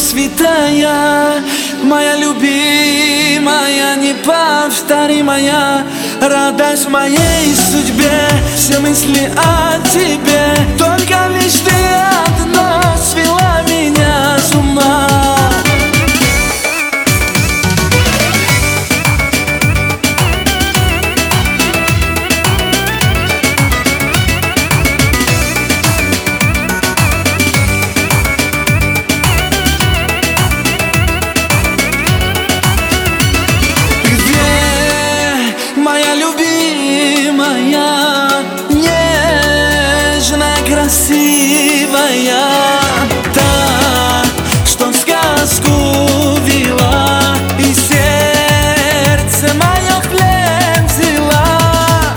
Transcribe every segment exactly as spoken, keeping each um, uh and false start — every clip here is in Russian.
святая, моя любимая, неповторимая, радость в моей судьбе, все мысли о тебе, только лишь ты одна свела меня с ума. Красивая, та, что в сказку вела и сердце мое в плен взяла.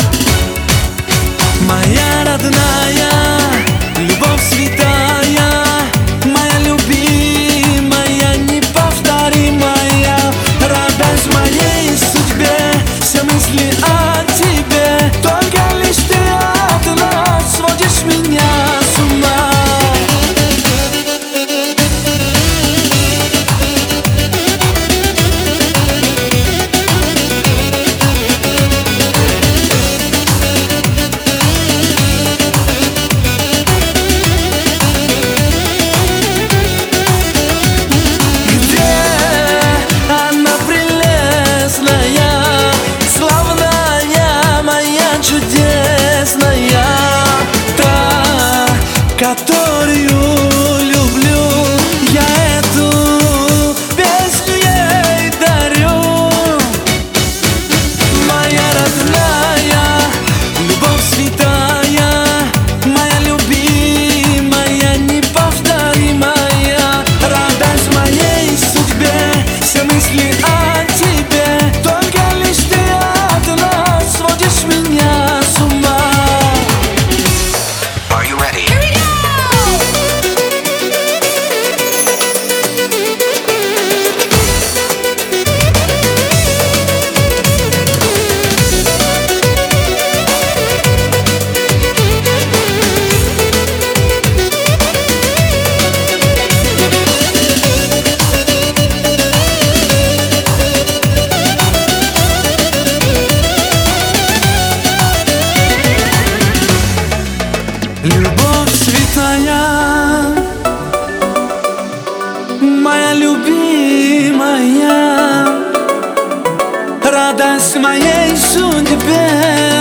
Моя родная, любовь святая, моя любимая, неповторимая, радость в моей судьбе, все мысли о тебе, только лишь ты одна сводишь меня. Чудесная, та, которую люблю, я эту песню ей дарю. Моя родная, любовь святая, моя любимая, неповторимая, радость в моей судьбе, все мысли о тебе, только лишь ты одна сводишь меня. Любовь святая, моя любимая, радость моей судьбе.